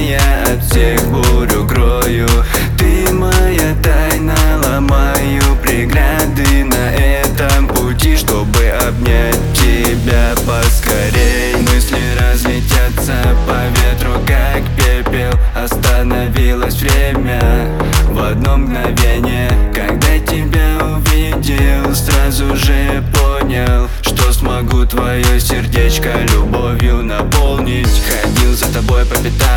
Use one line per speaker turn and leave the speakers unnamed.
я от всех бурю крою. Ты моя тайна, ломаю преграды на этом пути, чтобы обнять тебя поскорей. Мысли разлетятся по ветру, как пепел. Остановилось время в одно мгновение. Когда тебя увидел, сразу же понял, что смогу твое сердечко любовью наполнить. Ходил за тобой по пятам,